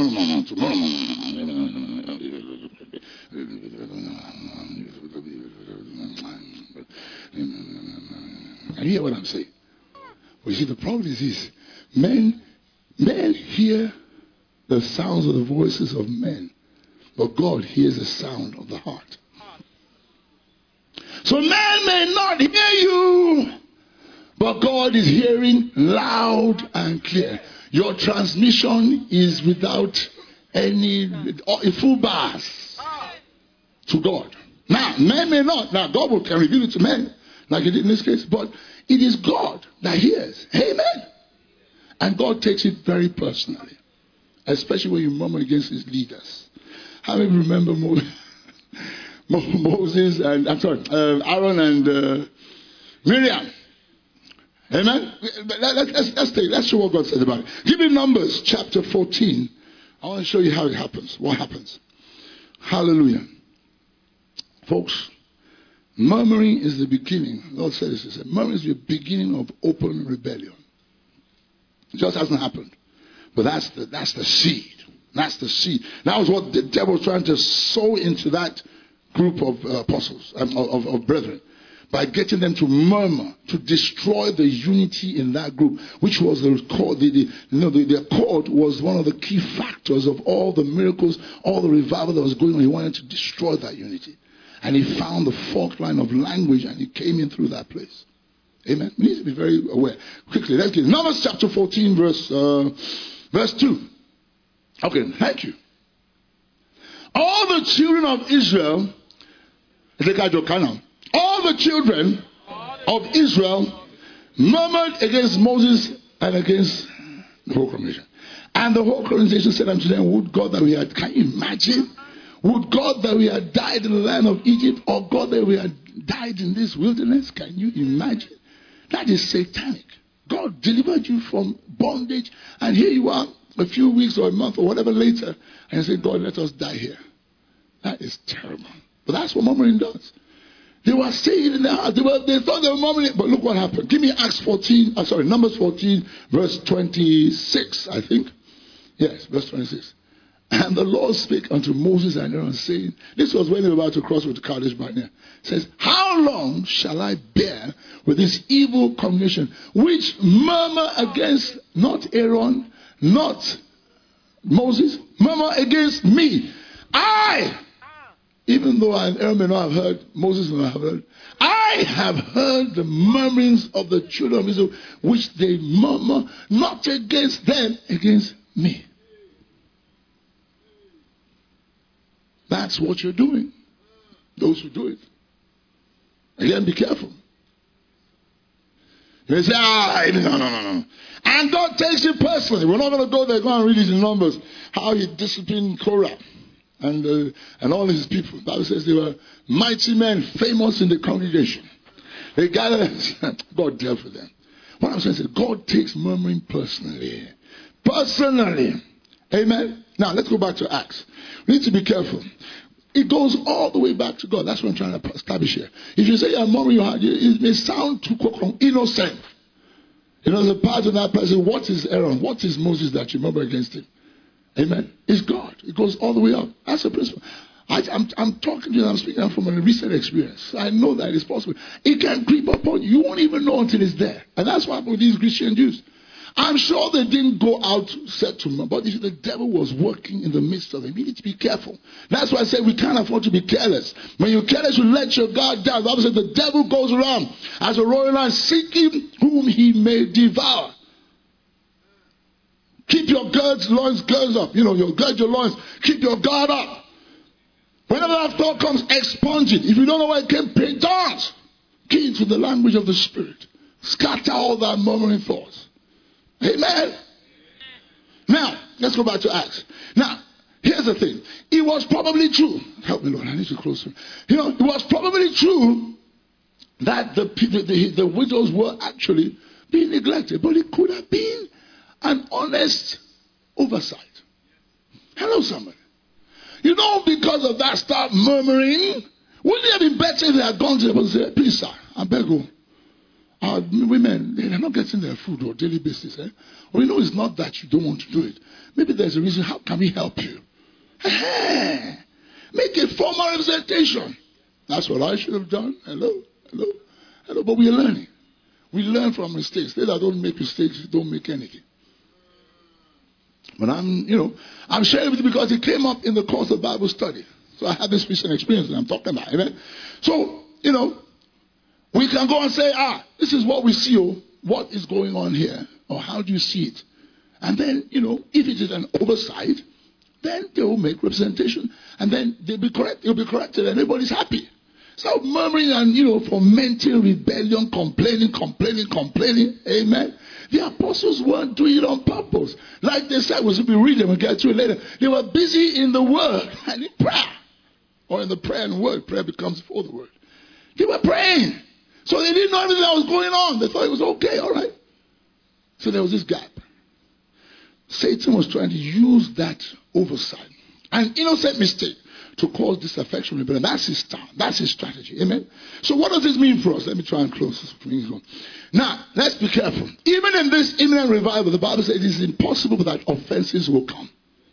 Speaker 1: And you hear what I'm saying? But you see, the problem is this: men hear the sounds of the voices of men, but God hears the sound of the heart. So man may not hear you, but God is hearing loud and clear. Your transmission is without any full bars to God. Now, men may not. Now, God can reveal it to men, like he did in this case, but it is God that hears. Amen. And God takes it very personally, especially when you murmur against his leaders. How many remember Moses and Aaron and Miriam? Amen. Let's show what God said about it. Give me Numbers chapter 14. I want to show you how it happens. What happens? Hallelujah. Folks, murmuring is the beginning. Lord said this. He said, murmuring is the beginning of open rebellion. It just hasn't happened. But that's the seed. That's the seed. That was what the devil was trying to sow into that group of apostles, of brethren, by getting them to murmur, to destroy the unity in that group, which was the core. The accord was one of the key factors of all the miracles, all the revival that was going on. He wanted to destroy that unity. And he found the fault line of language, and he came in through that place. Amen. We need to be very aware. Quickly, let's get Numbers chapter 14, verse 2. Okay, thank you. All the children of Israel, all the children of Israel murmured against Moses and against the whole congregation. And the whole congregation said unto them, would God that we had, can you imagine? Would God that we had died in the land of Egypt, or God that we had died in this wilderness? Can you imagine? That is satanic. God delivered you from bondage, and here you are a few weeks or a month or whatever later, and you say, God, let us die here. That is terrible. But that's what murmuring does. They were saying in their heart, they thought they were murmuring, but look what happened. Give me Numbers 14, verse 26, I think. Yes, verse 26. And the Lord spake unto Moses and Aaron, saying, this was when they were about to cross with Kadesh Barnea. Says, how long shall I bear with this evil combination, which murmur against not Aaron, not Moses, murmur against me? Even though Aaron may not have heard, Moses may not have heard, I have heard the murmurings of the children of Israel, which they murmur, not against them, against me. That's what you're doing. Those who do it. Again, be careful. You may say, no. And God takes it personally. We're not going to go there. Go and read it in Numbers. How he disciplined Korah and all his people. The Bible says they were mighty men, famous in the congregation. They gathered. God dealt with them. What I'm saying is God takes murmuring personally. Personally. Amen. Now, let's go back to Acts. We need to be careful. It goes all the way back to God. That's what I'm trying to establish here. If you say you're murmuring your heart, it may sound too innocent. There's a part of that person. What is Aaron? What is Moses that you murmur against him? Amen. It's God. It goes all the way up. That's the principle. I'm talking to you, I'm speaking from a recent experience. I know that it's possible. It can creep upon you. You won't even know until it's there. And that's what happened with these Christian Jews. I'm sure they didn't go out set to them, but the devil was working in the midst of them. You need to be careful. That's why I say we can't afford to be careless. When you're careless, you let your guard down. The Bible says the devil goes around as a roaring lion, seeking whom he may devour. Keep your loins up. You gird your loins. Keep your guard up. Whenever that thought comes, expunge it. If you don't know where it came, pray, don't. Key into the language of the Spirit. Scatter all that murmuring thoughts. Amen. Now, let's go back to Acts. Now, he Here's the thing. It was probably true. Help me, Lord. I need to close it. It was probably true that the widows were actually being neglected. But it could have been an honest oversight. Hello, somebody. Because of that, start murmuring. Wouldn't it have been better if they had gone to them and said, please, sir, I beg you. Our women, they're not getting their food on a daily basis. Or it's not that you don't want to do it. Maybe there's a reason. How can we help you? Make a formal representation. That's what I should have done. Hello. But we are learning. We learn from mistakes. They that don't make mistakes, don't make anything. But I'm sharing with you because it came up in the course of Bible study. So I have this recent experience that I'm talking about. Amen. So, we can go and say, this is what we see. What is going on here? Or how do you see it? And then, if it is an oversight, then they will make representation. And then they'll be corrected and everybody's happy. Stop murmuring and, fomenting rebellion, complaining. Amen. The apostles weren't doing it on purpose. Like they said, we'll read them and get to it later. They were busy in the word and in prayer. Or in the prayer and word. Prayer becomes before the word. They were praying. So they didn't know everything that was going on. They thought it was okay, all right. So there was this gap. Satan was trying to use that oversight. An innocent mistake to cause disaffection, rebellion. That's his style. That's his strategy. Amen. So what does this mean for us? Let me try and close this. Now, let's be careful. Even in this imminent revival, the Bible says it is impossible that offenses will come.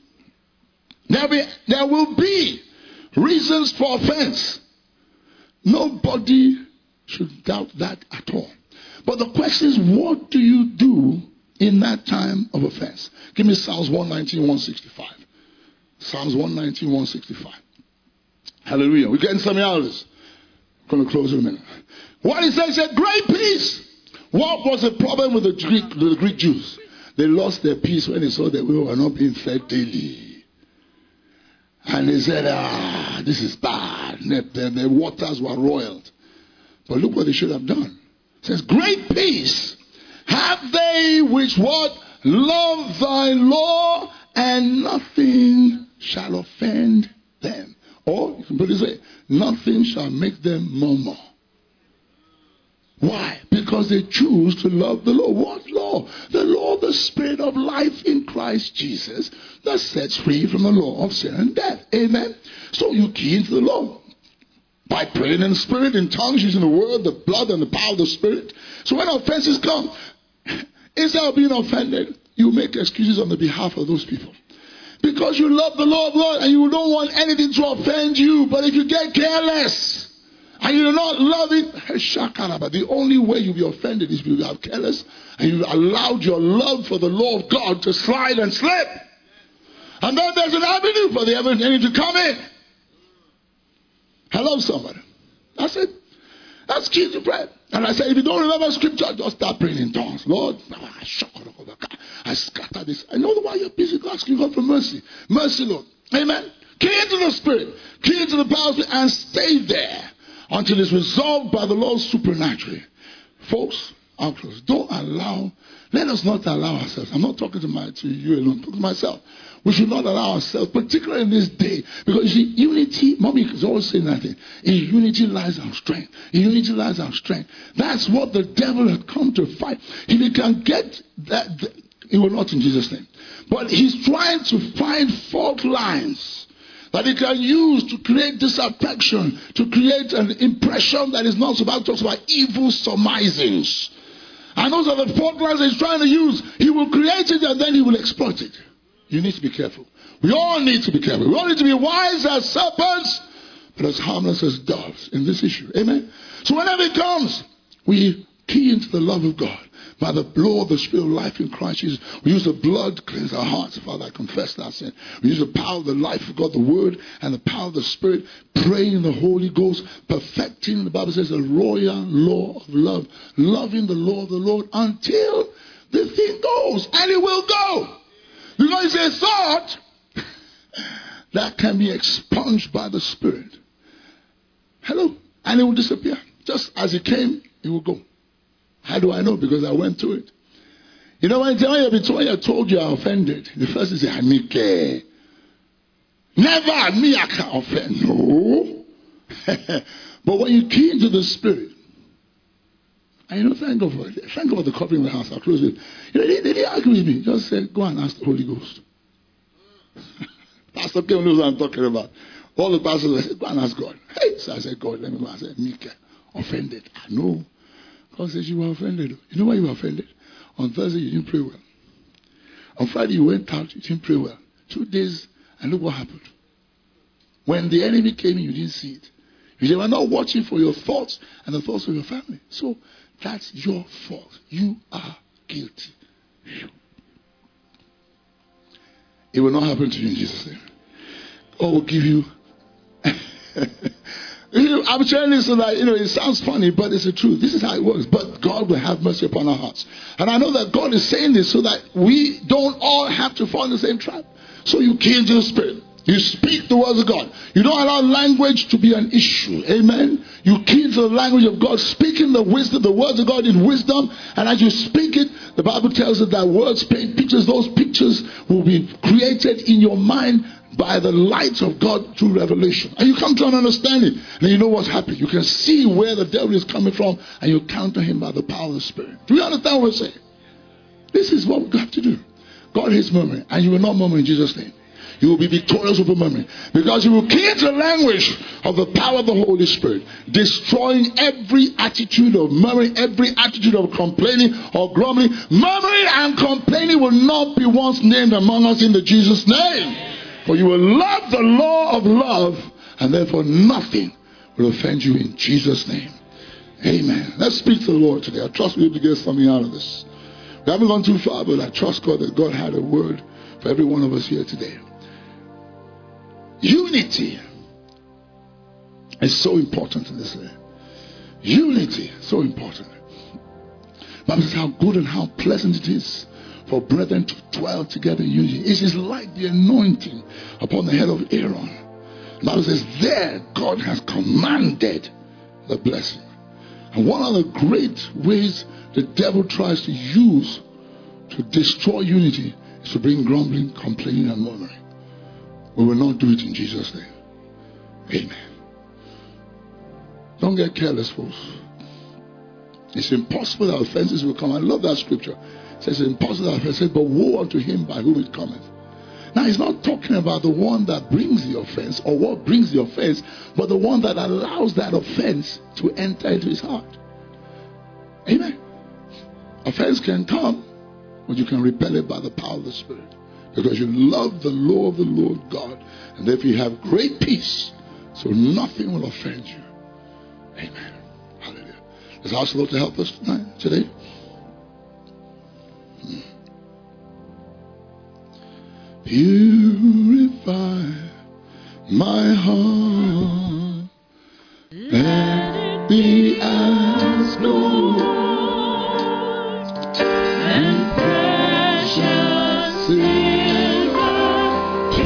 Speaker 1: There will be reasons for offense. Nobody should doubt that at all. But the question is, what do you do in that time of offense? Give me Psalms 119, 165. Psalms 119, 165. Hallelujah. We're getting some out of this. I'm going to close in a minute. What he said, great peace. What was the problem with the Greek Jews? They lost their peace when they saw that we were not being fed daily. And they said, this is bad. Their waters were roiled. But look what they should have done. It says, great peace have they which what? Love thy law, and nothing shall offend them. Or, you can put it this way, nothing shall make them murmur. Why? Because they choose to love the law. What law? The law of the Spirit of life in Christ Jesus that sets free from the law of sin and death. Amen? So you key into the law. By praying in the Spirit, in tongues, using the word, the blood, and the power of the Spirit. So when offenses come, instead of being offended, you make excuses on the behalf of those people. Because you love the law of God and you don't want anything to offend you. But if you get careless and you do not love it, the only way you'll be offended is if you are careless and you allowed your love for the law of God to slide and slip. And then there's an avenue for the enemy to come in. Hello, somebody. That's it. That's key to prayer. And I say, if you don't remember scripture, just start praying in tongues. Lord, I scatter this. I know why you're busy asking God for mercy. Mercy, Lord. Amen. Key into the Spirit. Key into the power of the Spirit and stay there until it's resolved by the Lord supernaturally. Folks, I'll close. Let us not allow ourselves. I'm not talking to you alone. I'm talking to myself. We should not allow ourselves, particularly in this day, because you see, unity, mommy is always saying that thing. In unity lies our strength. In unity lies our strength. That's what the devil has come to fight. If he can get that, he will not in Jesus' name. But he's trying to find fault lines that he can use to create disaffection, to create an impression that is not so bad. Talks about evil surmisings. And those are the fault lines he's trying to use. He will create it and then he will exploit it. You need to be careful. We all need to be careful. We all need to be wise as serpents, but as harmless as doves in this issue. Amen? So whenever it comes, we key into the love of God by the law of the Spirit of life in Christ Jesus. We use the blood to cleanse our hearts. Father, I confess that sin. We use the power of the life of God, the Word, and the power of the Spirit, praying in the Holy Ghost, perfecting, the Bible says, the royal law of love, loving the law of the Lord until the thing goes, and it will go. Because it's a thought that can be expunged by the Spirit. Hello? And it will disappear. Just as it came, it will go. How do I know? Because I went through it. You know, when you're told you are offended, the first is Hanike. Never, me, I can't offend. No. But when you key into the Spirit, and thank God for it. Thank God for the covering of the house. I'll close with. They didn't argue with me. Just said, go and ask the Holy Ghost. Pastor Kim knows what I'm talking about. All the pastors said, go and ask God. Hey, so I said, God, let me go. I said, Mika, offended. I know. God says you were offended. You know why you were offended? On Thursday, you didn't pray well. On Friday, you went out, you didn't pray well. 2 days, and look what happened. When the enemy came in, you didn't see it. You were not watching for your thoughts and the thoughts of your family. So that's your fault. You are guilty. It will not happen to you in Jesus' name. God will give you. I'm sharing this so that, it sounds funny, but it's the truth. This is how it works. But God will have mercy upon our hearts. And I know that God is saying this so that we don't all have to fall in the same trap. So you key into the Spirit. You speak the words of God. You don't allow language to be an issue. Amen. You key into the language of God, speaking the wisdom, the words of God in wisdom. And as you speak it, the Bible tells us that words paint pictures. Those pictures will be created in your mind by the light of God through revelation. And you come to an understanding. And you know what's happening. You can see where the devil is coming from. And you counter him by the power of the Spirit. Do you understand what we're saying? This is what we have to do. God hates murmuring. And you will not murmur in Jesus' name. You will be victorious over murmuring. Because you will key into the language of the power of the Holy Spirit. Destroying every attitude of murmuring, every attitude of complaining or grumbling. Murmuring and complaining will not be once named among us in the Jesus name. For you will love the law of love, and therefore nothing will offend you in Jesus' name. Amen. Let's speak to the Lord today. I trust we'll be able to get something out of this. We haven't gone too far, but I trust God that God had a word for every one of us here today. Unity is so important in this day. Unity is so important. The Bible says how good and how pleasant it is for brethren to dwell together in unity. It is like the anointing upon the head of Aaron. The Bible says there God has commanded the blessing. And one of the great ways the devil tries to use to destroy unity is to bring grumbling, complaining, and murmuring. We will not do it in Jesus' name. Amen. Don't get careless, folks. It's impossible that offenses will come. I love that scripture. It says it's impossible that offenses, but woe unto him by whom it cometh. Now, he's not talking about the one that brings the offense or what brings the offense, but the one that allows that offense to enter into his heart. Amen. Offense can come, but you can repel it by the power of the Spirit. Because you love the law of the Lord God. And therefore you have great peace. So nothing will offend you. Amen. Hallelujah. Let's ask the Lord to help us tonight, today. Purify my heart. Let it be as gold and precious silver.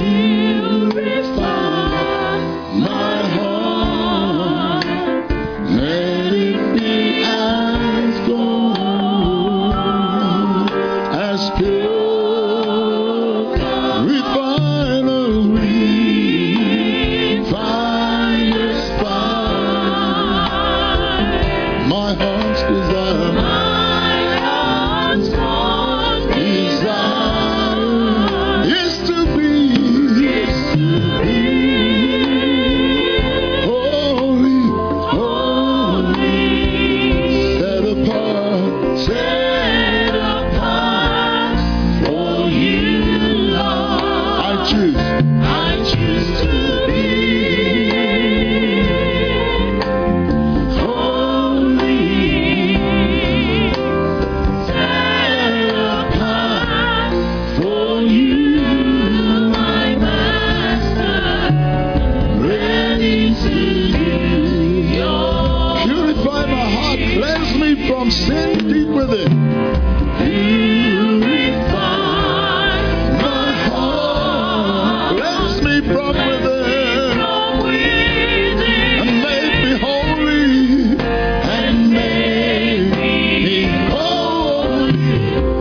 Speaker 1: Purify my heart. Let it be as gold, as pure.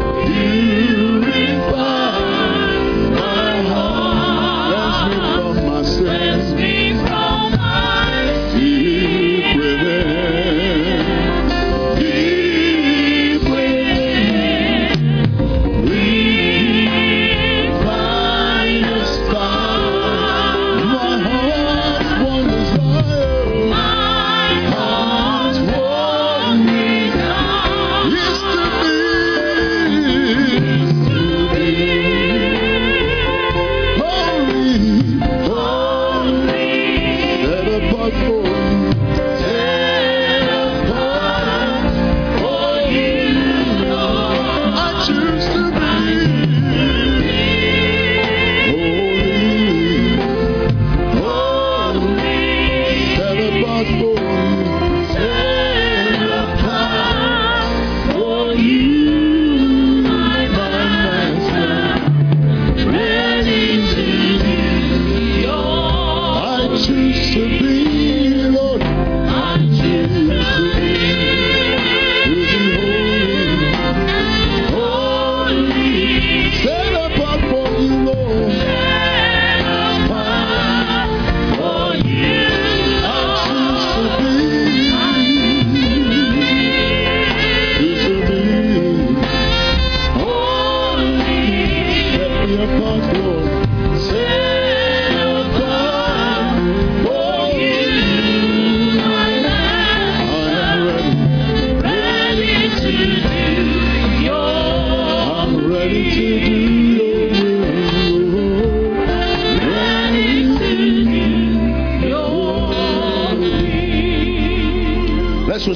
Speaker 1: From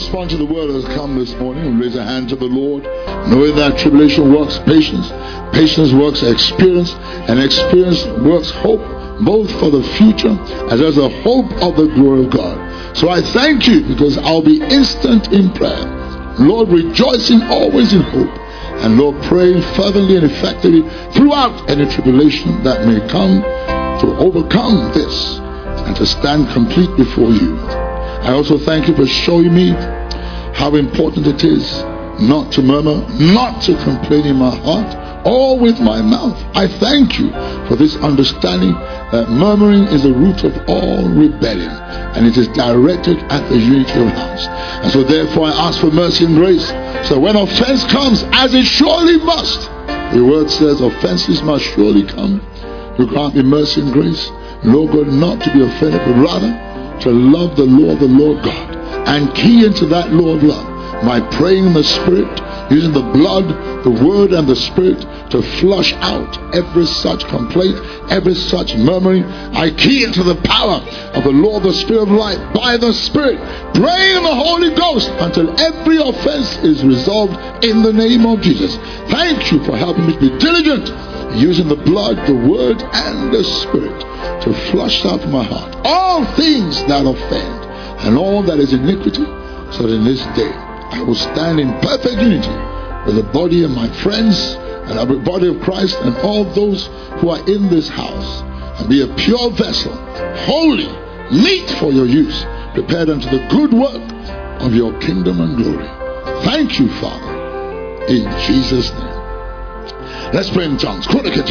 Speaker 1: respond to the word that has come this morning, raise a hand to the Lord, knowing that tribulation works patience, patience works experience, and experience works hope, both for the future as well as the hope of the glory of God. So I thank you because I'll be instant in prayer. Lord, rejoicing always in hope. And Lord, praying fervently and effectively throughout any tribulation that may come, to overcome this and to stand complete before you. I also thank you for showing me how important it is not to murmur, not to complain in my heart or with my mouth. I thank you for this understanding that murmuring is the root of all rebellion, and it is directed at the unity of the house. And so therefore I ask for mercy and grace, so when offense comes, as it surely must, the word says offenses must surely come, you grant me mercy and grace, Lord God, not to be offended, but rather to love the law of the Lord God and key into that law of love by praying in the Spirit, using the blood, the word, and the Spirit to flush out every such complaint, every such murmuring. I key into the power of the law of the Spirit of life by the Spirit, praying in the Holy Ghost until every offense is resolved in the name of Jesus. Thank you for helping me to be diligent, using the blood, the word, and the Spirit to flush out from my heart all things that offend and all that is iniquity, so that in this day I will stand in perfect unity with the body of my friends and the body of Christ and all those who are in this house, and be a pure vessel, holy, meet for your use, prepared unto the good work of your kingdom and glory. Thank you, Father, in Jesus' name. Let's pray in tongues.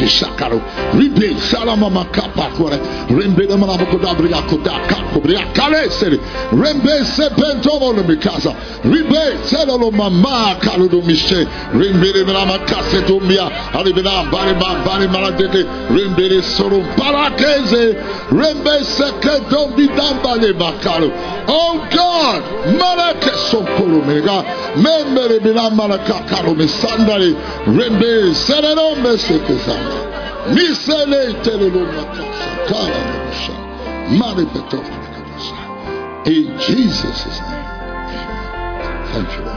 Speaker 1: Oh God, in Jesus' name. Thank you, Lord.